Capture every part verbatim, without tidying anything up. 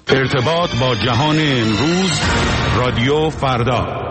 ارتباط با جهان امروز، رادیو فردا.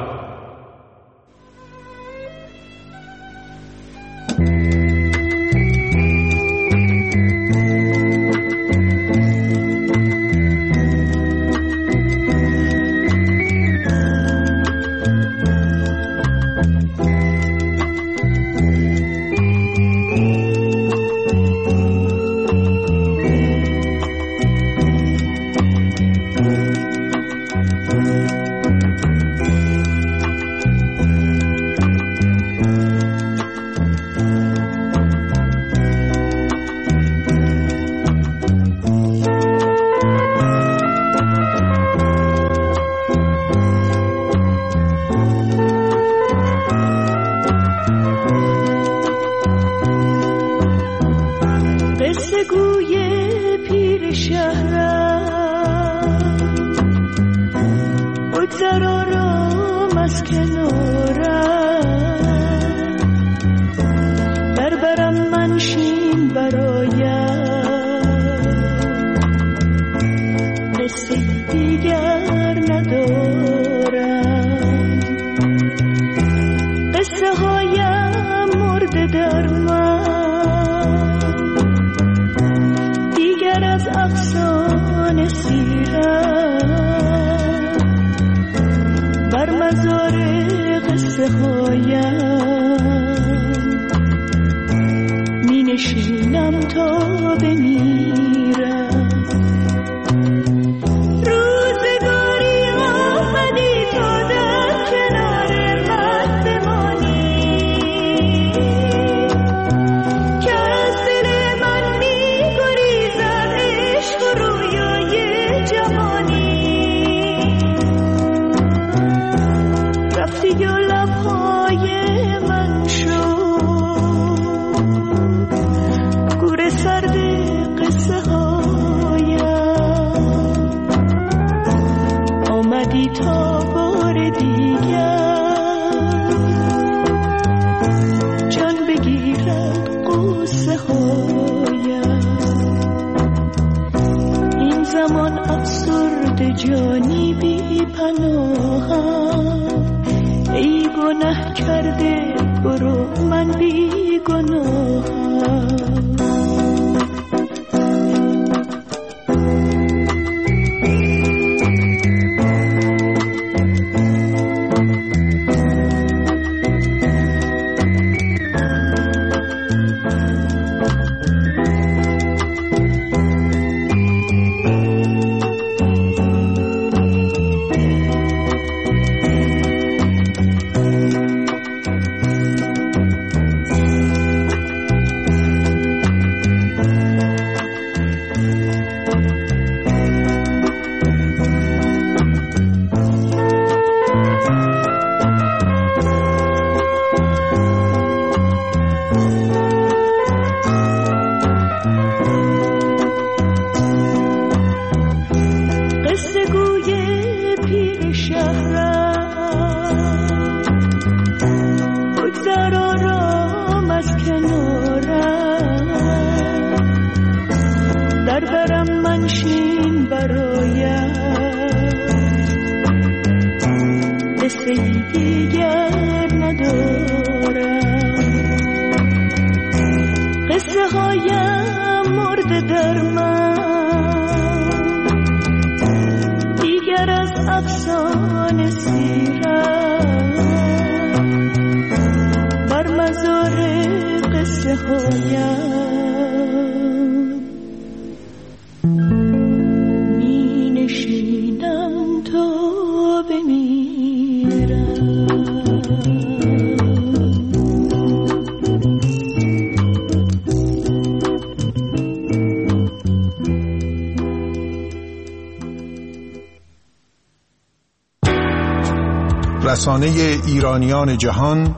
رسانه ایرانیان جهان،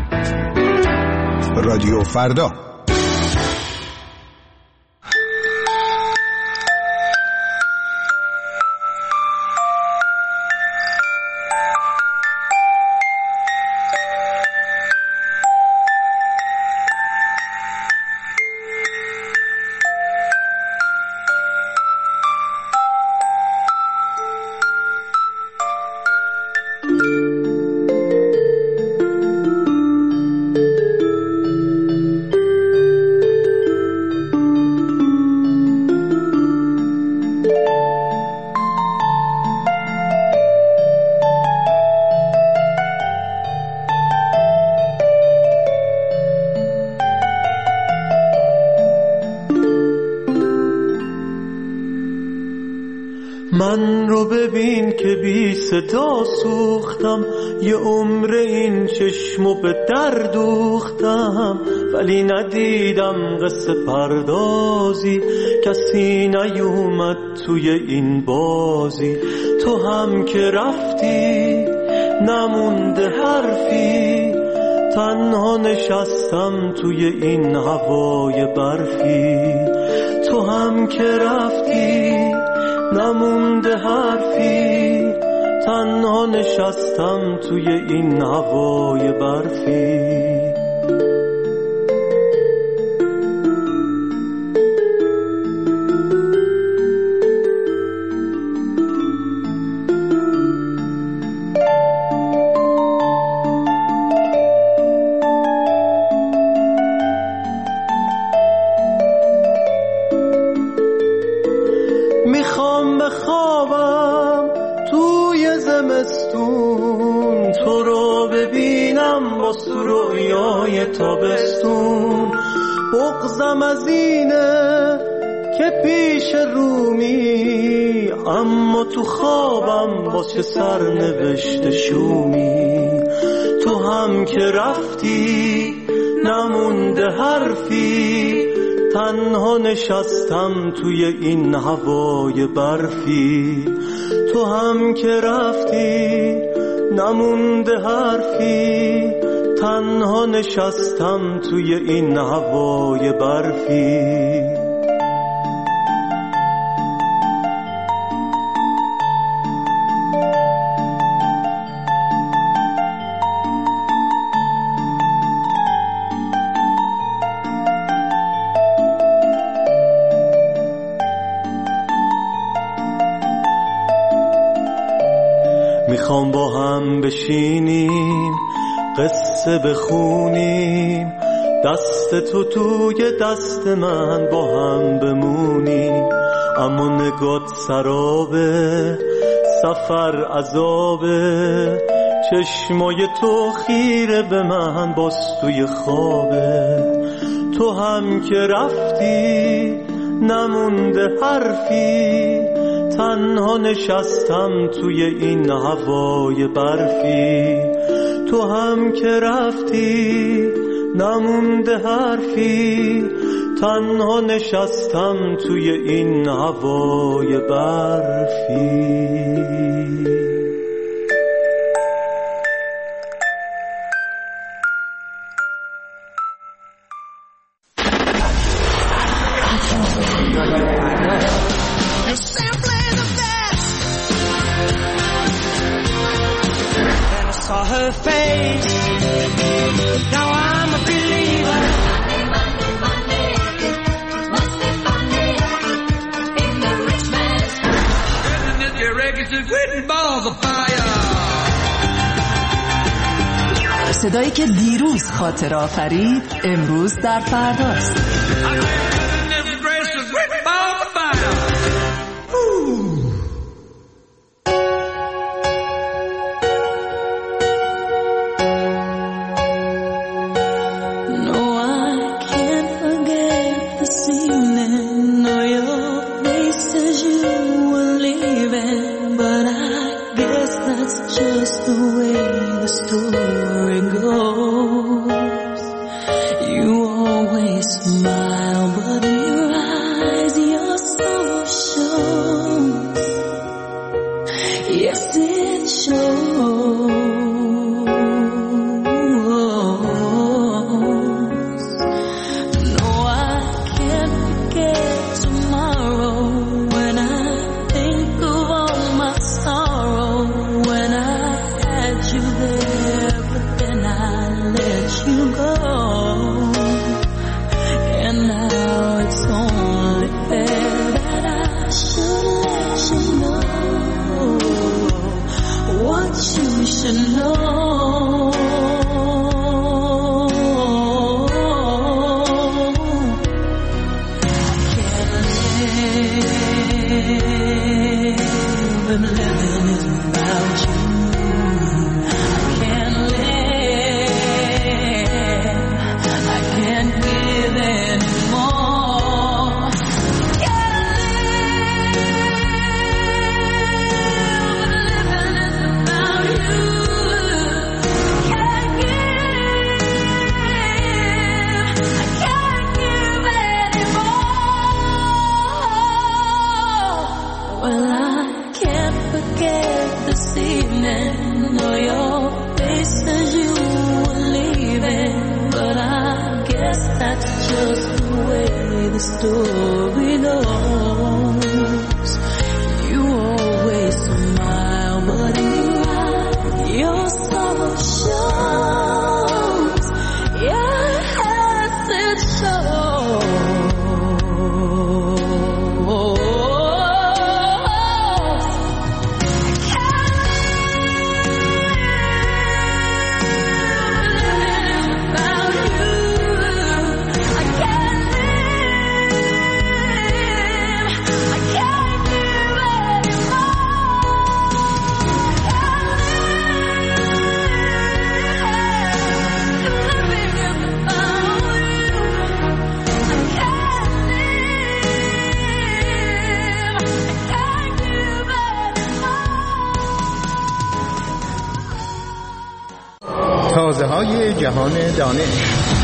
رادیو فردا. من رو ببین که بی صدا سوختم، یه عمر این چشمو به در دوختم، ولی ندیدم قصه پردازی، کسی نیومد توی این بازی. تو هم که رفتی نمونده حرفی، تنها نشستم توی این هوای برفی. تو هم که رفتی نمونده حرفی، تنها نشستم توی این هوای برفی. تابستون بغضم از اینه که پیش رومی، اما تو خوابم واسه سرنوشت شومی. تو هم که رفتی نمونده حرفی، تنها نشستم توی این هوای برفی. تو هم که رفتی نمونده حرفی، تنها نشستم توی این هوای برفی. میخوام با هم بشینیم قصه بخونیم، دست تو توی دست من با هم بمونیم. اما نگات سرابه، سفر عذابه، چشمای تو خیره به من باز توی خوابه. تو هم که رفتی نمونده حرفی، تنها نشستم توی این هوای برفی. تو هم که رفتی نمونده حرفی، تنها نشستم توی این هوای برفی. صدایی که دیروز خاطر آفرید امروز در فرداست. scared this evening. Know your face as you were leaving, but I guess that's just the way the story goes. You always smile, but in your eyes your sorrow shows. Yes, it shows. تازه های جهان دانش.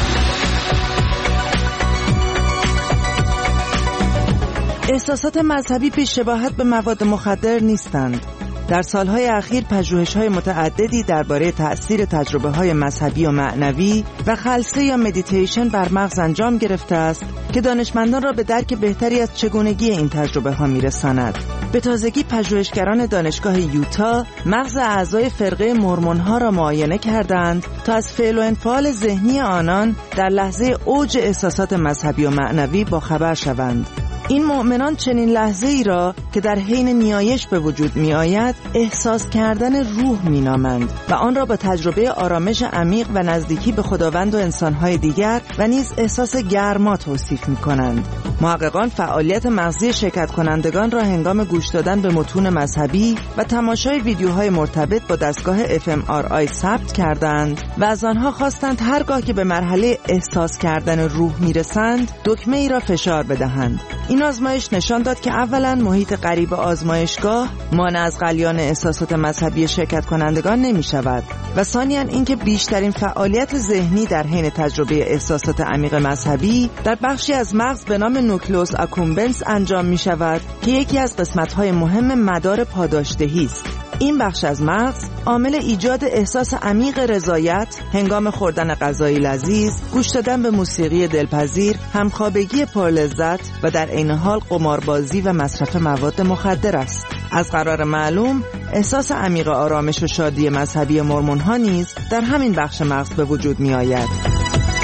احساسات مذهبی بی‌شباهت به مواد مخدر نیستند. در سالهای اخیر پژوهش‌های متعددی درباره تأثیر تجربه‌های مذهبی و معنوی و خلسه یا مدیتیشن بر مغز انجام گرفته است که دانشمندان را به درک بهتری از چگونگی این تجربه‌ها می‌رساند. به تازگی پژوهشگران دانشگاه یوتا مغز اعضای فرقه مورمون‌ها را معاینه کردند تا از فعل و انفعال ذهنی آنان در لحظه اوج احساسات مذهبی و معنوی باخبر شوند. این مؤمنان چنین لحظه ای را که در حین نیایش به وجود می آید احساس کردن روح می نامند و آن را با تجربه آرامش عمیق و نزدیکی به خداوند و انسانهای دیگر و نیز احساس گرما توصیف می کنند. محققان فعالیت مغزی شرکت کنندگان را هنگام گوش دادن به متون مذهبی و تماشای ویدیوهای مرتبط با دستگاه اف ام آر آی ثبت کردند و از آنها خواستند هرگاه که به مرحله احساس کردن روح می رسند دکمه ای را فشار بدهند. این آزمایش نشان داد که اولا محیط قریب آزمایشگاه مانع از غلیان احساسات مذهبی شرکت کنندگان نمی شود و ثانیاً اینکه بیشترین فعالیت ذهنی در حین تجربه احساسات عمیق مذهبی در بخشی از مغز به نام نوکلئوس اکومبنس انجام می شود که یکی از قسمت‌های مهم مدار پاداشدهی است. این بخش از مغز عامل ایجاد احساس عمیق رضایت هنگام خوردن غذای لذیذ، گوش دادن به موسیقی دلپذیر، همخوابگی پرلذت و در عین حال قماربازی و مصرف مواد مخدر است. از قرار معلوم احساس عمیق آرامش و شادی مذهبی مورمون‌ها نیز در همین بخش مغز به وجود می آید.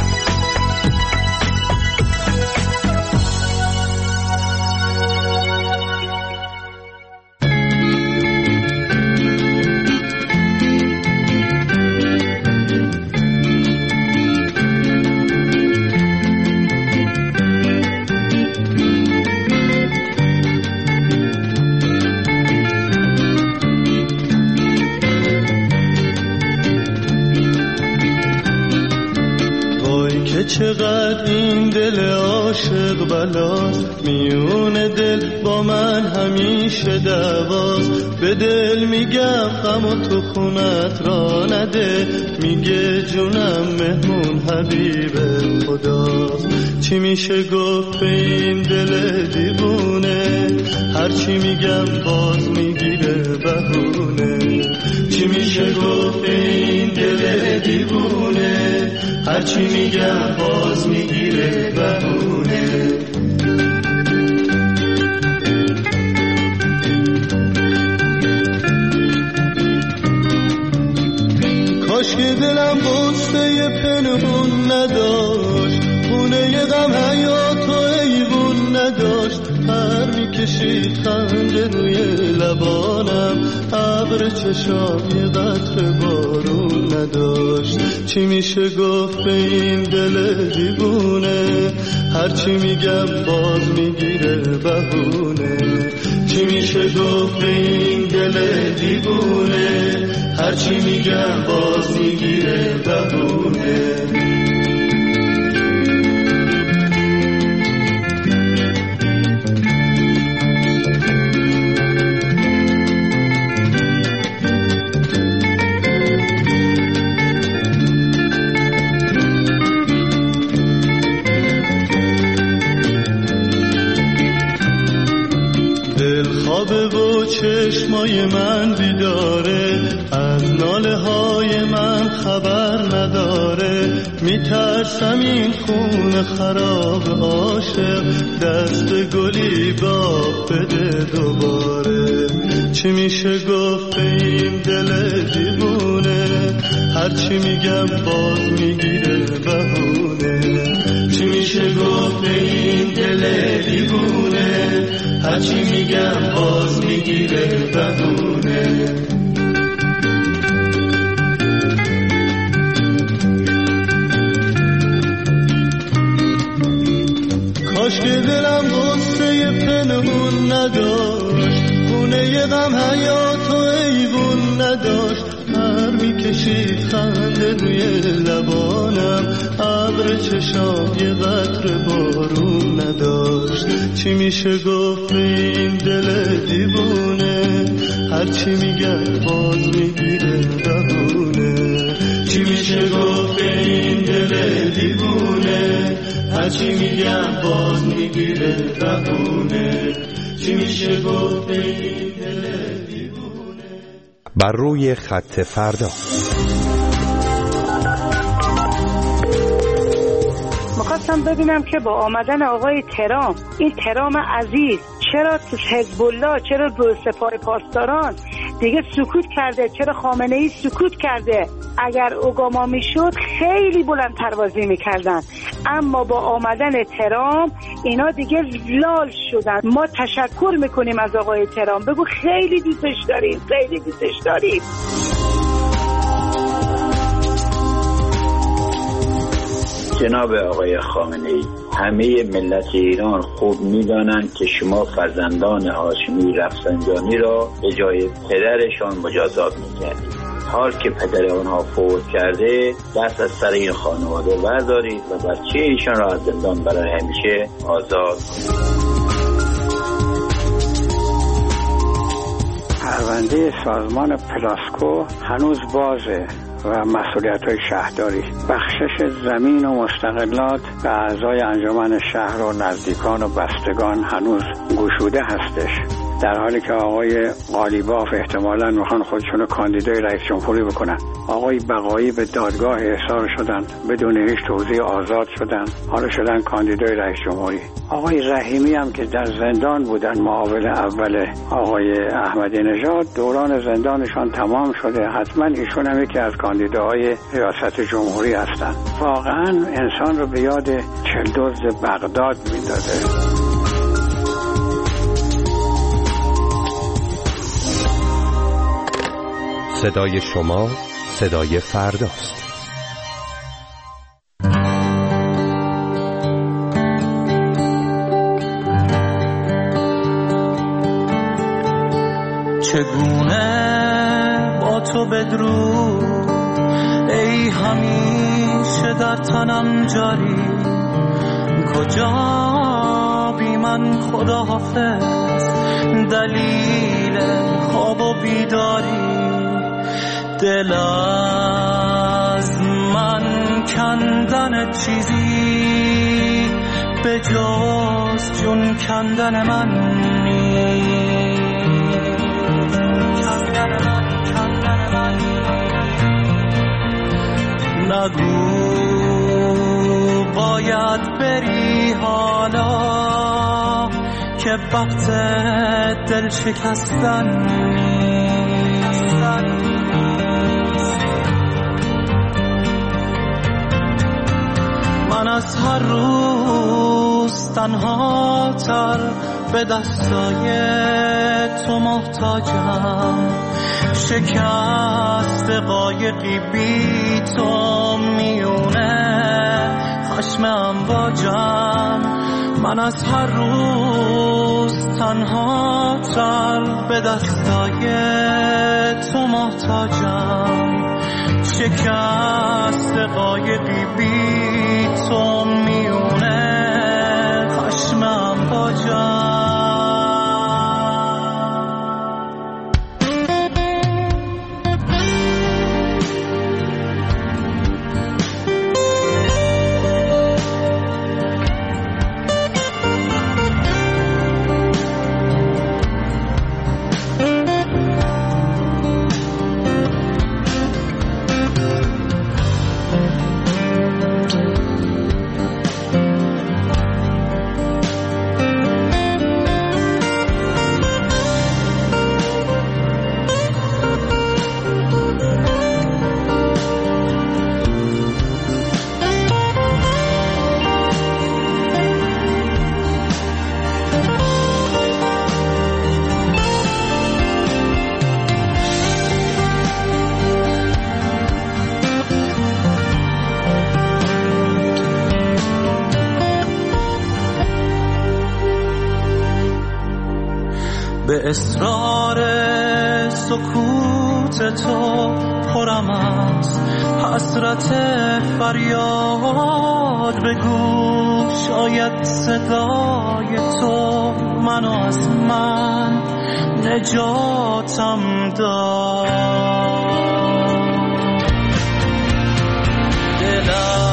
چقدر این دل عاشق بلاست، میون دل با من همیشه دعواست. به دل میگم غم و تو خونت را نده، میگه جونم مهمون حبیب خداست. چی میشه گفت به این دل دیوونه، هرچی میگم باز میگیره بهونه. چی میشه گفت به این دل دیوونه، هرچی میگم باز میگیره بهونه. کاش که دلم قصه پنهون نداشت، خونه ی غم حیات و ایوون نداشت. هر میکشید خنده روی لبانم، ابر چشام یه قطره بارون نداشت. چی میشه گفت به این دل دیوونه، هرچی میگم باز میگیره بهونه. چی میشه گفت به این دل دیوونه، هرچی میگم باز میگیره بهونه. خوابه و چشمای من بیداره، از ناله های من خبر نداره. میترسم این خون خراب عاشق دست گلی باغ بده دوباره. چی میشه گفت به این دل دیوونه، هرچی میگم باز میگیره بهونه. چی میشه گفت به این دل دیوونه، هرچی میگم باز میگیره بهونه. کاش که دلم غصه پنهون نداشت، خونه ی غم حیات و ایوون نداشت. هر میکشید خنده روی لبانم، ابر چشام یه قطره بارون نداشت. چی میشه گفت به این دل دیوونه، هرچی میگم باز میگیره بهونه. چی میشه گفت به این دل دیوونه، هرچی میگم باز میگیره بهونه. چی میشه گفت به این دل دیوونه. بر روی خط فردا میخواستم ببینم که با آمدن آقای ترامپ، این ترامپ عزیز، چرا حزب الله، چرا دو سپاه پاسداران دیگه سکوت کرده؟ چرا خامنه ای سکوت کرده؟ اگر اوباما میشد خیلی بلند پروازی میکردن، اما با آمدن ترامپ اینا دیگه لال شدن. ما تشکر میکنیم از آقای ترامپ، بگو خیلی دوستش داریم، خیلی دوستش داریم. جناب آقای خامنه‌ای، همه ملت ایران خوب می‌دانند که شما فرزندان هاشمی رفسنجانی را به جای پدرشان مجازات می‌کردید. حال که پدر آنها فوت کرده، دست از سر این خانواده بردارید و بچه ایشان را از زندان برای همیشه آزاد کنید. پرونده سازمان پلاسکو هنوز بازه و مسئولیت‌های شهرداری، بخشش زمین و مستقلات به اعضای انجمن شهر و نزدیکان و بستگان هنوز گشوده هستش، در حالی که آقای قالیباف احتمالاً میخوان خودشونو کاندیدای رئیس جمهوری بکنن. آقای بقایی به دادگاه احضار شدن، بدون هیچ توضیح آزاد شدن، حالا شدن کاندیدای رئیس جمهوری. آقای رحیمی هم که در زندان بودن، معاون اول آقای احمدی نژاد، دوران زندانشان تمام شده، حتما ایشون هم یکی از کاندیداهای ریاست جمهوری هستن. واقعا انسان رو به یاد چلدرز بغداد میندازه. صدای شما صدای فرداست. چگونه با تو بدرود ای همیشه در تنم جاری، کجا بی من خدا حافظ دلیل خواب و بیداری. دل از من کندن چیزی به جز جون کندن من نیست. کندن من کندن من نگو باید بری حالا که وقت دل شکستن نیست. من از هر روز تنها تر به دستای تو محتاجم، شکست قایقی بی تو میونه خشم امواجم. من از هر روز تنها تر به دستای تو محتاجم، شکست قایقی بی تو میونه خشمم باجم. به اصرار سکوت تو پرم از حسرت فریاد بگو شاید صدای تو منو از من نجاتم داد. دل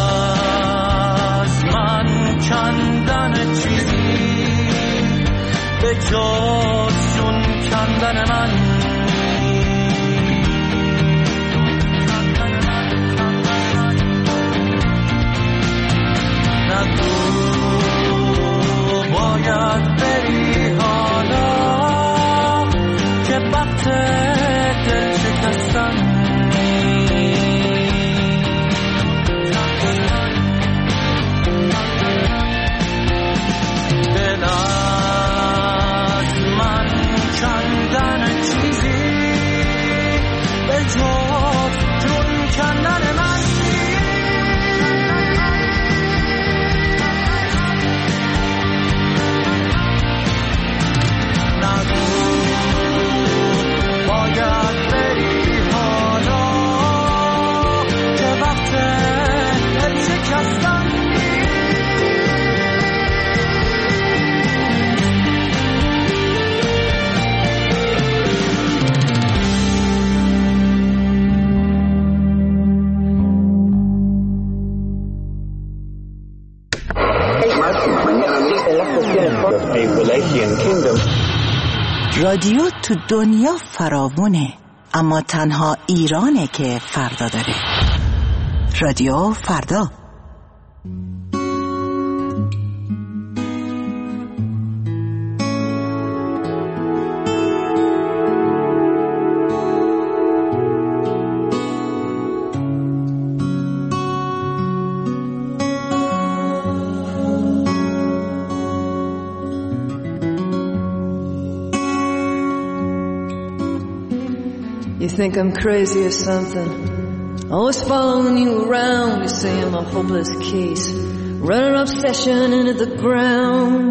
از من کندن چیزی به جز جون کندن من نگو باید بری حالا که وقت دل شکستن دل از من کندن چیزی به جز جون کندن من باید بری حالا که وقت دل شکستن رادیو تو دنیا فراوونه، اما تنها ایرانه که فردا داره. رادیو فردا. You think I'm crazy or something? Always following you around. You say I'm a hopeless case, running obsession into the ground.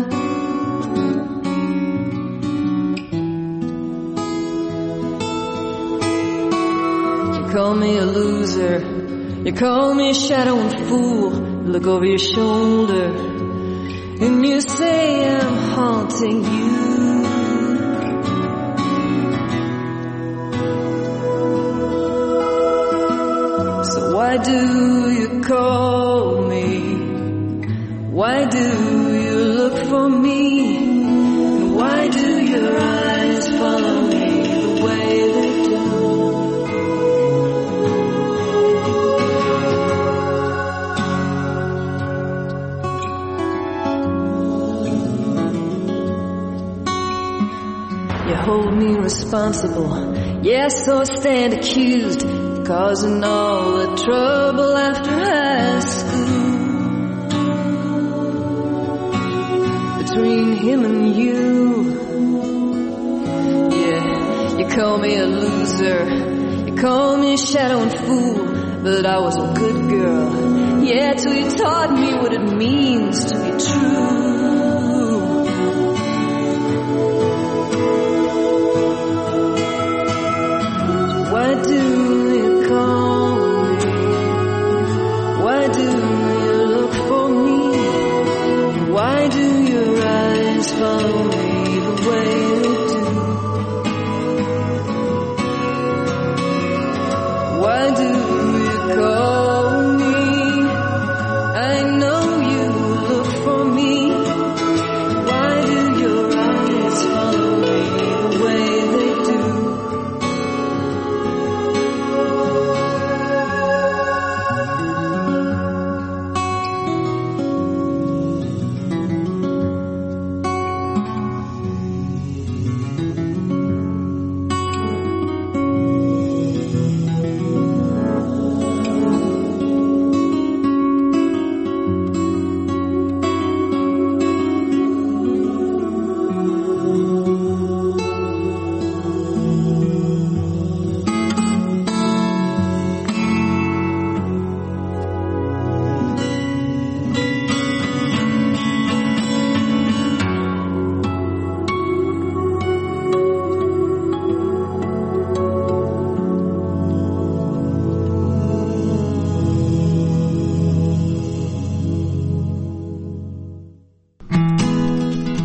You call me a loser, you call me a shadow and fool. You look over your shoulder and you say I'm haunting you. Why do you call me? Why do you look for me? Why do your eyes follow me the way they do? You hold me responsible, yes, so I stand accused, causing all the trouble after high school. Between him and you, yeah, you call me a loser, you call me a shadow and fool, but I was a good girl, yeah, till you taught me what it means to be true. Why do you call me? Why do you look for me? Why do your eyes follow me the way they do? Why do you call me? I know you look for me.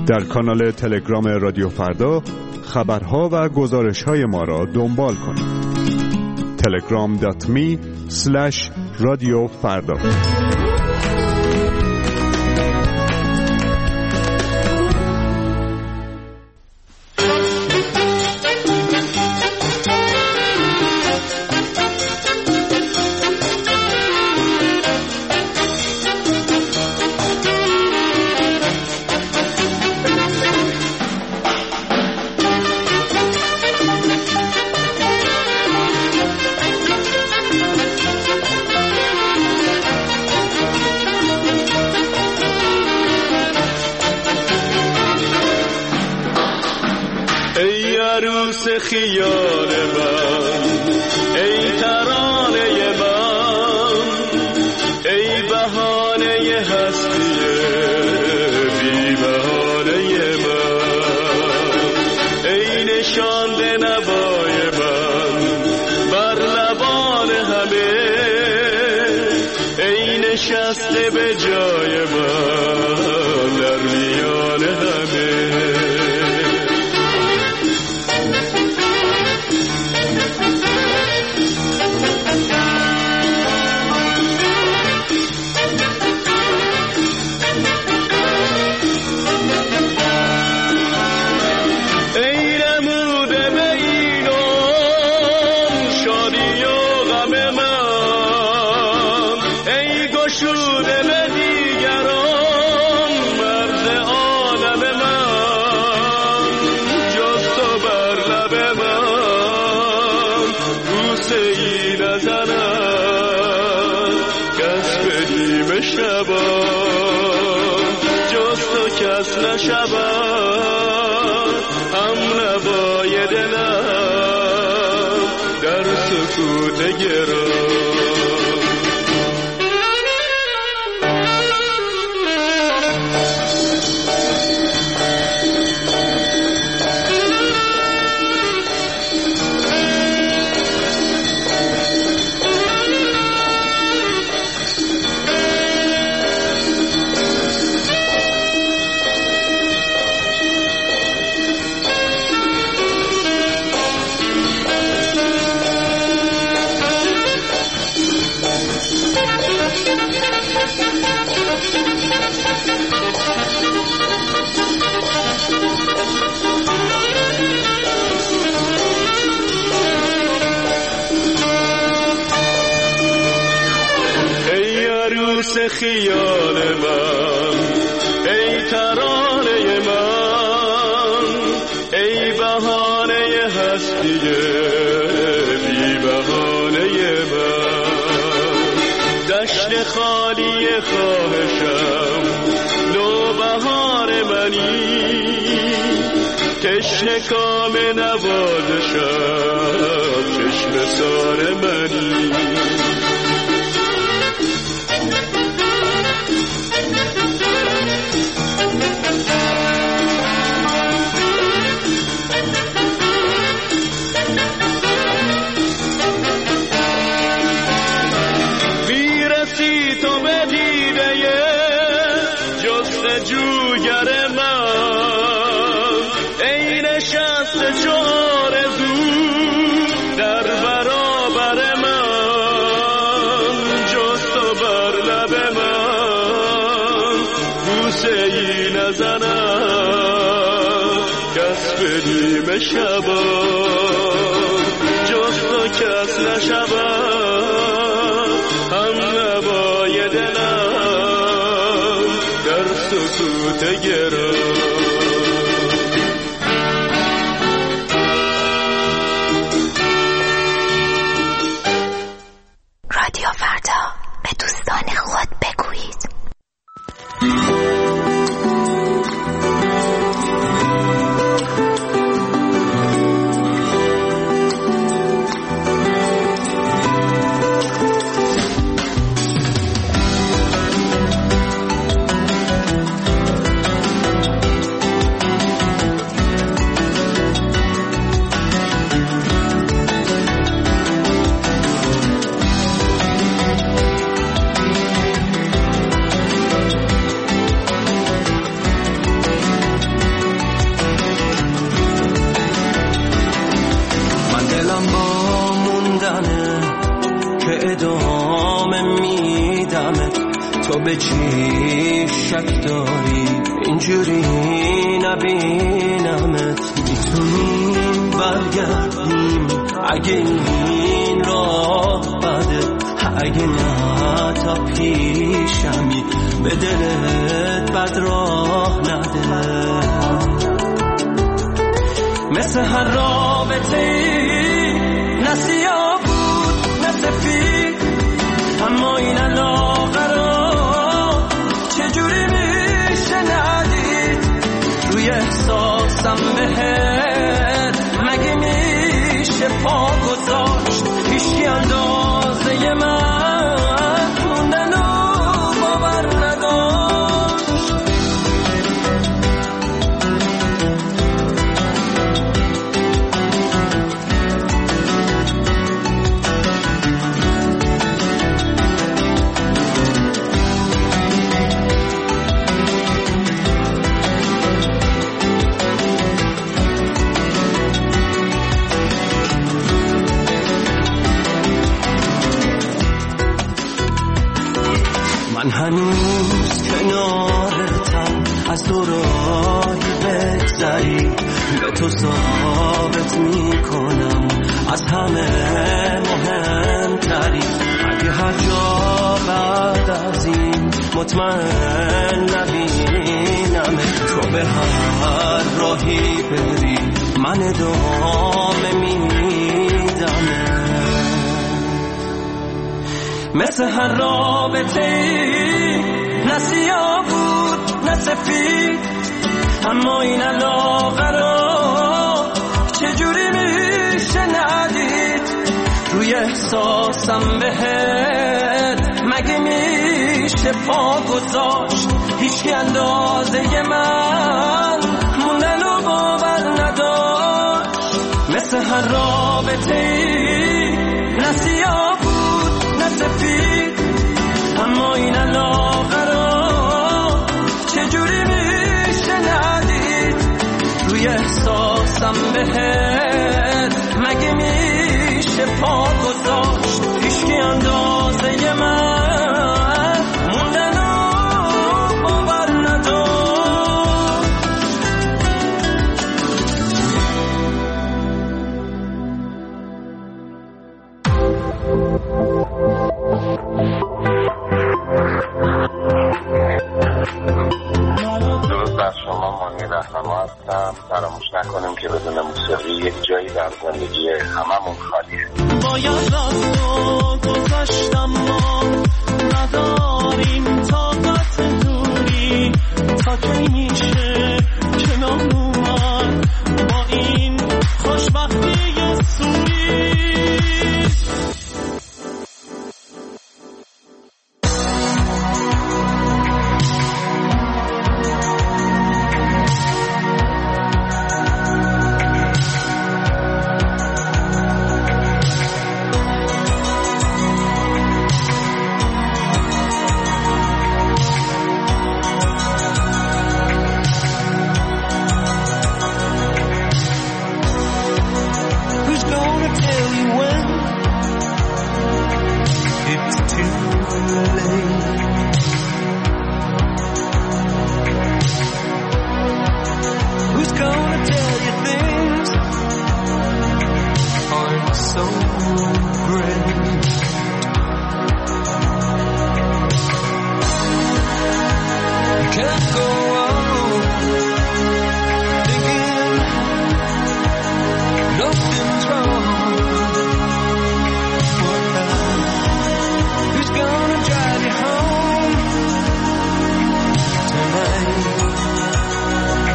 در کانال تلگرام رادیو فردا خبرها و گزارش‌های ما را دنبال کنید. تلگرام دات می اسلش رادیو فردا. خیال من ای ترانه من ای بهانه هستی بی بهانه من ای نشانده نوای من بر لبان همه ای نشسته به جای من در میان همه کس نشود هم نوای دلم در سکوت گرام خیال من ای ترانه من ای بهانه هستی بی بهانه من دشت خالی خواهشم نوبهار منی تشنه کام نوازشم چشم سار منی جوگر من ای نشسته چار زو در برابر من جز تو بر لب من بوسه ای نزنم کس به نیم شبا جز تو کس نشود هم نوای دلم در سکوت گرام رادیو فردا به دوستان خود بگویید. به ادامه میدمت. تو به چی شک داری اینجوری نبینمت؟ میتونیم برگردیم اگه این راه بده، اگه نه تا پیشمی به دلت بد راه نده. مثل هر رابطه نه سیاه بود نه سفید، اما این علاقه رو چجوری میشه ندید؟ روی احساسم بهت مگه میشه پا گذاشت؟ هیچی اندازه من موندن و باور نداشت. من هنوز کنارتم، از تو راهی بگذری به تو ثابت میکنم از همه مهمتری. اگه هر جا بعد از این مطمئن نبینم، تو به هر راهی بری من ادامه میدم. مثل هر رابطه نه سیاه بود نه سفید، اما این علاقه رو چجوری میشه ندید؟ روی احساسم بهت مگه میشه پا گذاشت؟ هیچی اندازه من موندن و باور نداشت. مثل هر رابطه نه سیاه سفید، اما این علاقه رو چجوری میشه ندید؟ روی احساسم بهت مگه میشه پا گذاشت؟ هیچکی اندازه من موندن و باور نداشت. درود بر شما، مانی رهنما هستم. فراموش نکنیم که بدون موسیقی یک جایی در زندگی هممون خالیه. باید رفت و گذشتم، ما نداریم طاقت دوری. تا کی میشه کنار اومد با این خوشبختی سوری؟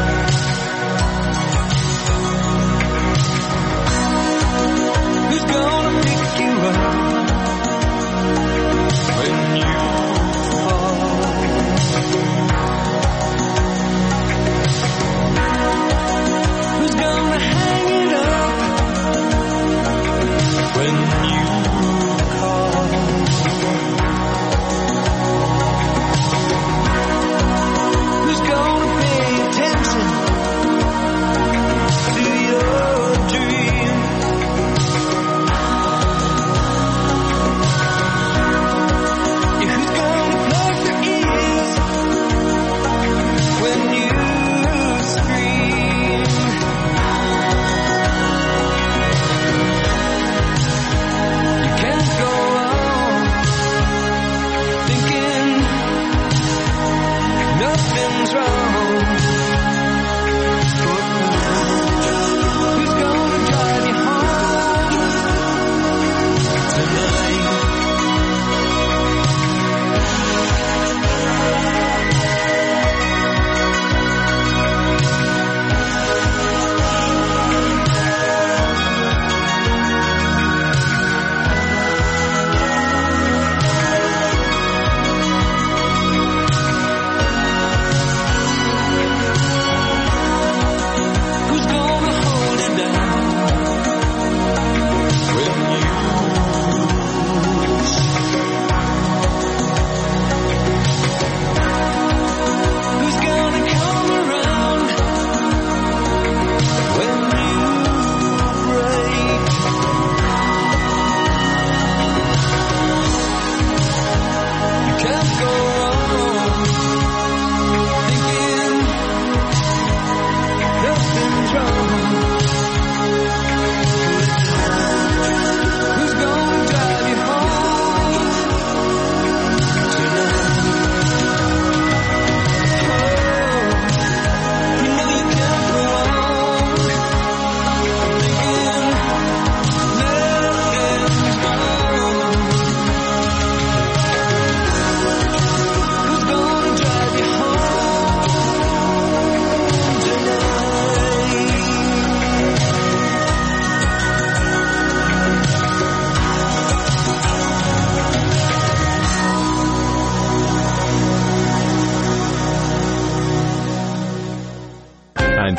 Who's gonna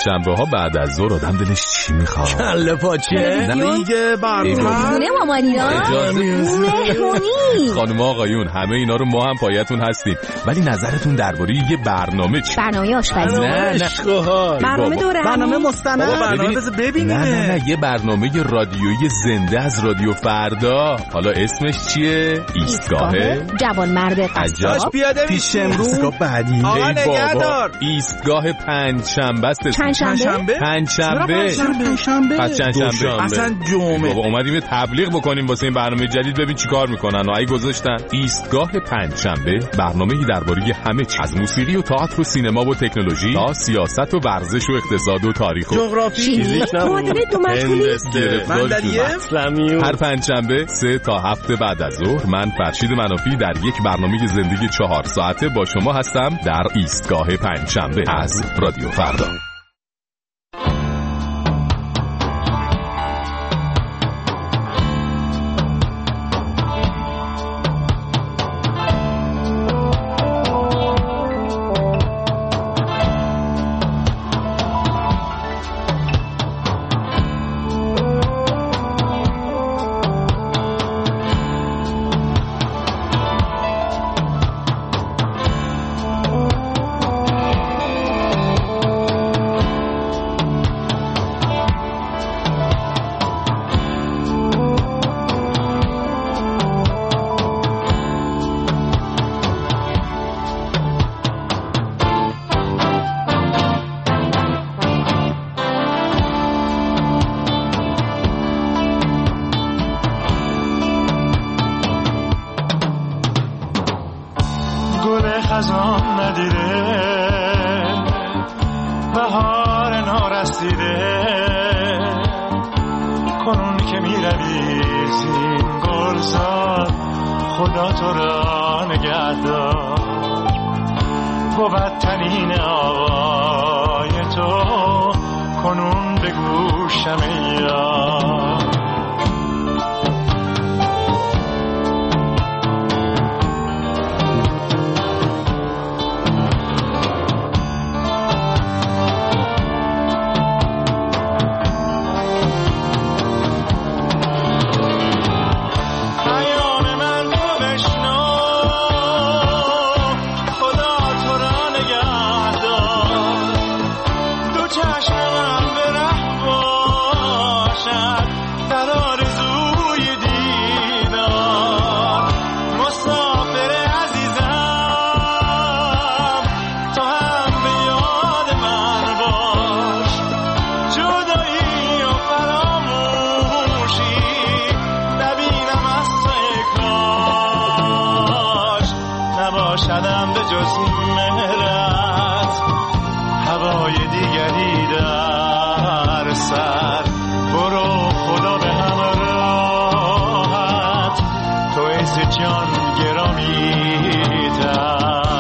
پنجشنبه ها بعد از ظهر آدم دلش چی میخواد؟ کله پاچه دیگه برنامه خونه مامانی‌ها مهمونی. خانم آقایون همه اینا رو ما هم پایتون هستیم، ولی نظرتون درباره یه برنامه چی؟ برنامه آشپزی. نه نه برنامه دوره برنامه مستند. برنامه بذار ببینیم. نه نه نه یه برنامه رادیویی زنده از رادیو فردا. حالا اسمش چیه؟ ایستگاه جوان مرد قصاب. پیاده پیش امروز بعدی. آقا نگهدار. ایستگاه پنجشنبه است. پنجشنبه؟ پنجشنبه. پنجشنبه. پس چندشنبه. اصلا جمعه. بابا اومدیم یه تبلیغ بکنیم واسه این برنامه جدید، ببین چیکار میکنن. و ای گذاشتن ایستگاه پنجشنبه، برنامه‌ای درباره همه چیز، از موسیقی و تئاتر و سینما و تکنولوژی تا سیاست و ورزش و اقتصاد و تاریخ و جغرافی. معادله دو مشغولی. هر پنجشنبه سه تا هفت بعد از ظهر من فرشید منافی در یک برنامه زندگی چهار ساعته با شما هستم در ایستگاه پنجشنبه از رادیو فردا. خزان ندیده بهار نارسیده کنون که می روی زین گلزار خدا تو را نگه دار بود تنین آوای تو کنون به گوشم یار شدم به جز مهرت هوای دیگری در سر برو خدا به همراهت تو عز جان گرامی‌تر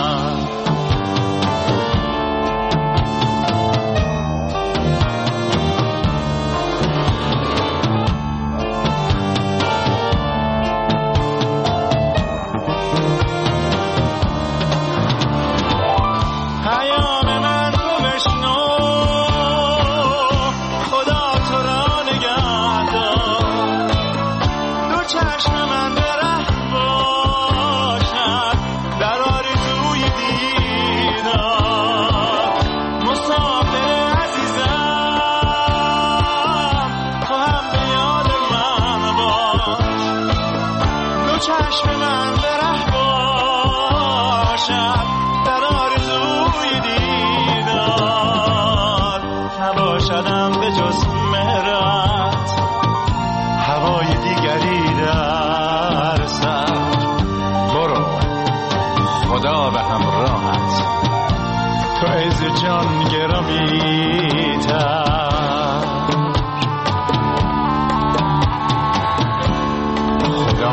جان گرامی‌تر خدا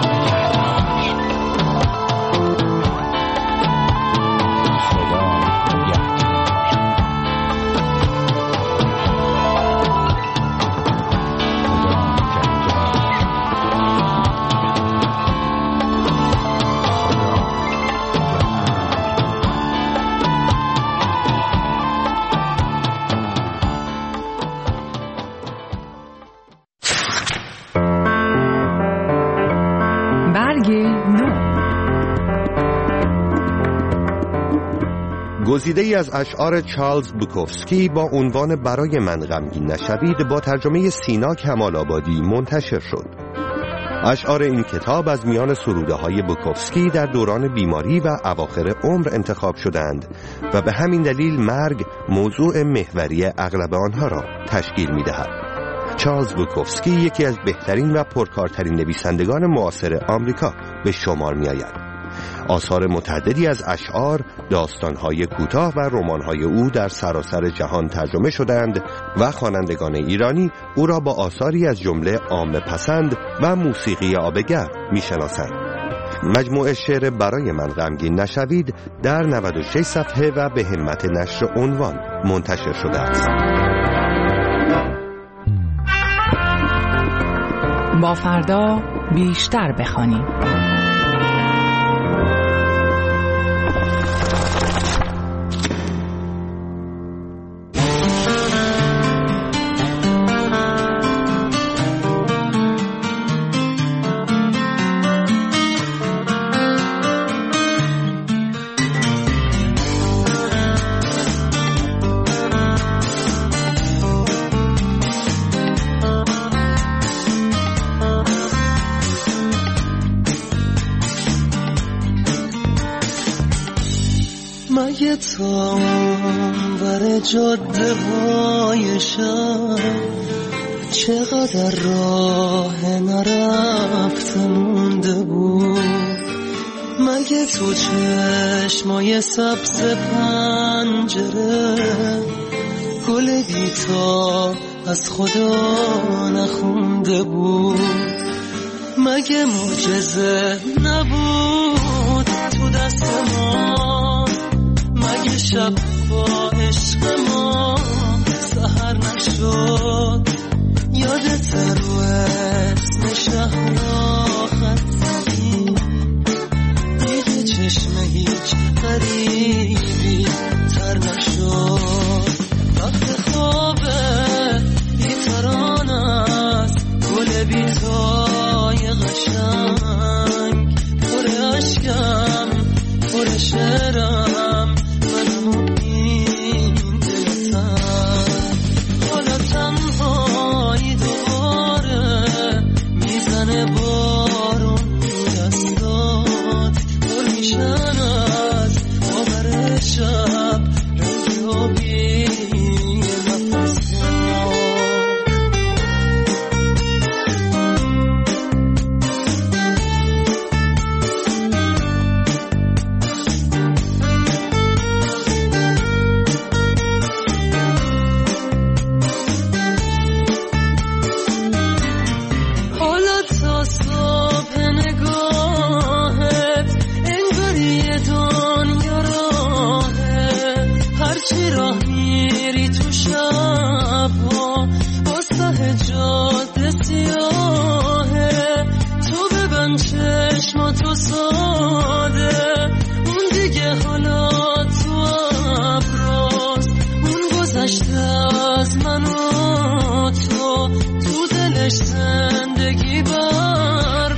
گزیده‌ای از اشعار چارلز بوکوفسکی با عنوان برای من غمگین نشوید با ترجمه سینا کمال آبادی منتشر شد. اشعار این کتاب از میان سروده‌های بوکوفسکی در دوران بیماری و اواخر عمر انتخاب شدند و به همین دلیل مرگ موضوع محوری اغلب آنها را تشکیل می‌دهد. چارلز بوکوفسکی یکی از بهترین و پرکارترین نویسندگان معاصر آمریکا به شمار می‌آید. آثار متعددی از اشعار، داستان‌های کوتاه و رمان‌های او در سراسر جهان ترجمه شدند و خوانندگان ایرانی او را با آثاری از جمله عامه پسند و موسیقی آبگر می‌شناسند. مجموعه شعر برای من غمگین نشوید در نود و شش صفحه و به همت نشر عنوان منتشر شده است. با فردا بیشتر بخوانیم. مگه تا بر جاده های شهر چقدر راه نرفته مونده بود؟ مگه تو چشمای سبز پنجره گل بیتا از خدا نخونده بود؟ مگه معجزه نبود تو دست ما؟ مگه شب با عشق ما سحر نشد؟ یادت رو اسم شهر خط زدی؟ دیگه چشم هیچ غریبی تر نشد. وقت خوابه بیتران است گل بیتای قشنگ، پر عشقم پر شعرم منم این دلتن. حالا تنهایی دوباره میزنه بارون دستات، پر میشن از باور شب رنگ آبی نفس ما. چی راه میری تو شبها واسه جاده سیاهه؟ تو ببند چشماتو ساده، اون دیگه حالا تو ابراست. اون گذشته از من و تو، تو دلش زندگی برپاست.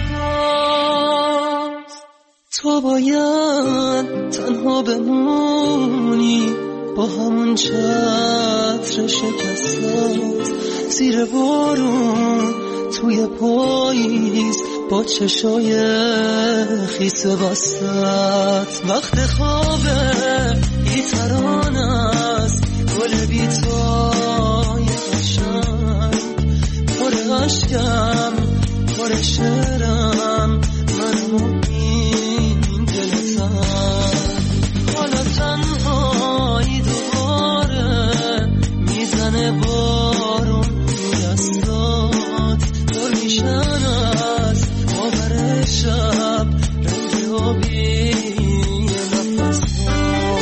تو باید تنها بمونی با همون چتر شکستت زیر بارون توی پاییز با چشای خیس بستت. وقت خوابه بیتران است گل بیتای قشنگ، پر عشقم پر شعرم منم این دلتن. حالا تنهایی دوباره میزنه بارون دستات، پر میشن از باور شب رنگ آبی نفس ما.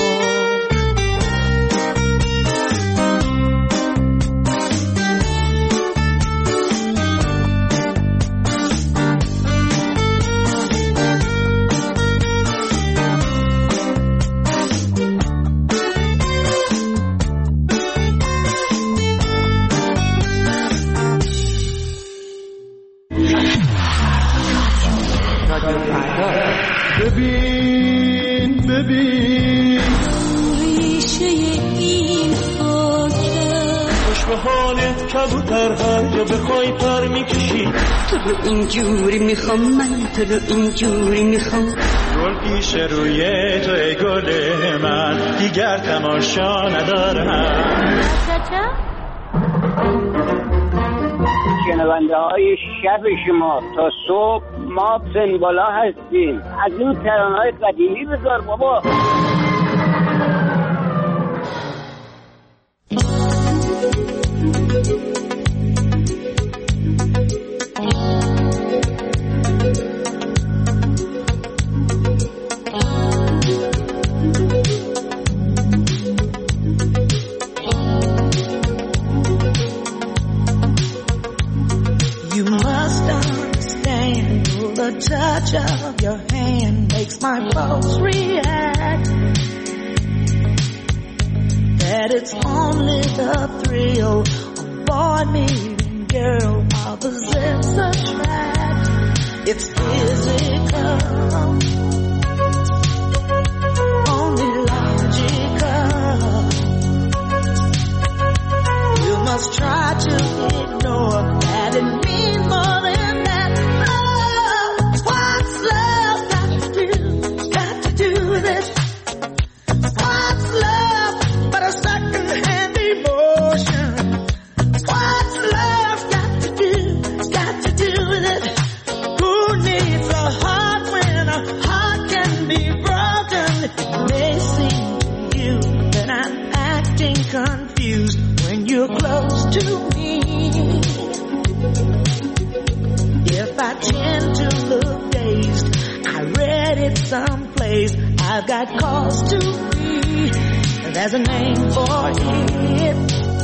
ببین ببین حال کبوتر هر جا بخوای پر میکشی. تو رو اینجوری میخوام من، تو رو اینجوری میخوام. گل پیش روی توی گل من، دیگر تماشا ندارم. شنونده های شب شما تا صبح ما پنبالا هستیم. از این ترانه های قدیمی بذار بابا. The touch of your hand makes my pulse react. That it's only the thrill of boy meeting girl opposites attract. It's physical, only logical. You must try to ignore that it means more than that. Confused when you're close to me. If I tend to look dazed, I read it someplace. I've got cause to be. There's a name for it.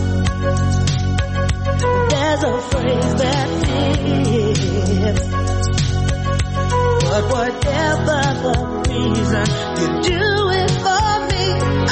There's a phrase that fits. But whatever the reason, you do it for me.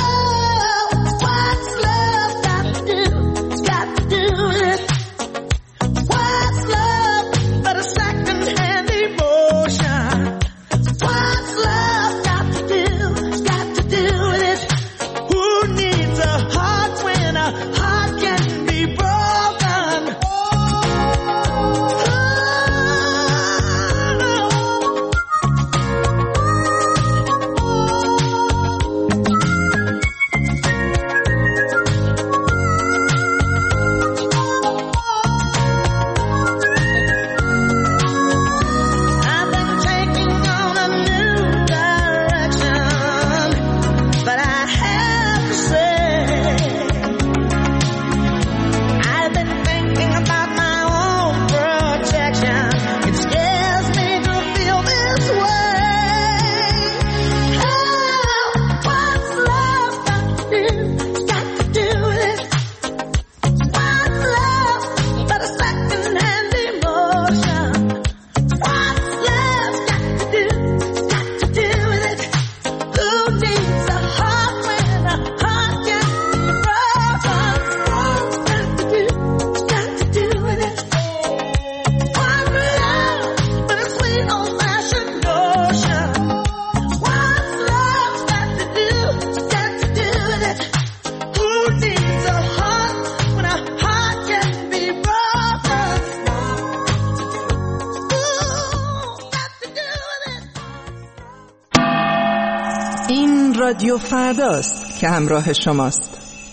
رادیو فرداست که همراه شماست.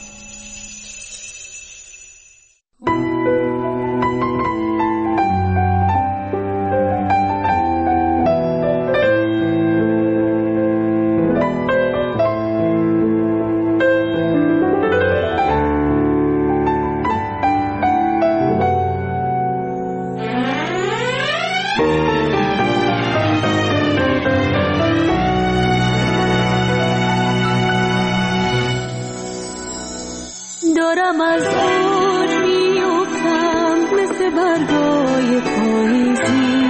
دارم از اوج میافتم مثل برگای پاییزی،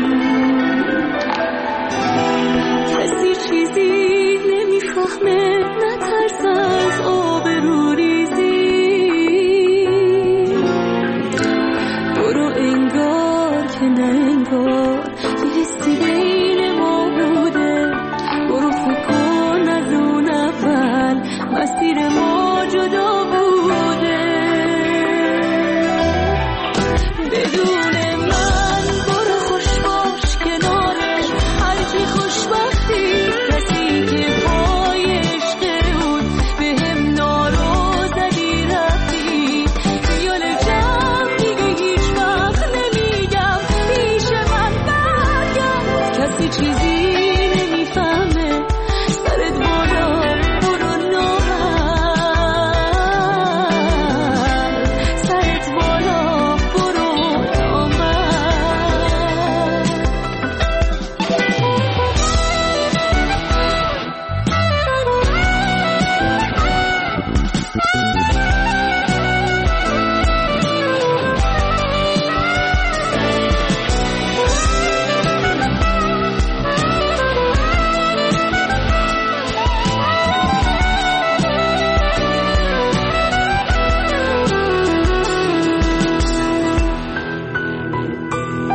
کسی چیزی نمیفهمه، نترس از آبرو ریزی. برو انگار که نه انگار یه حسی بین ما بوده، برو فکر کن از اون اول مسیر ما جدا بوده.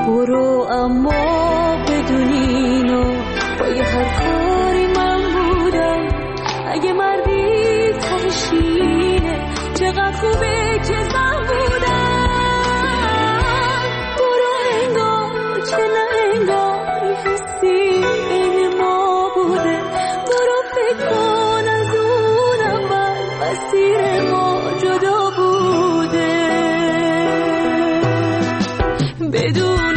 برو اما بدون اینو با یه هر کاری من بودم اگه مردی تهشینه چقدر خوبه که زن بودم برو انگار که نه انگار حسی بین ما بوده برو فکر کن از اون اول مسیر ما جدا بوده بدون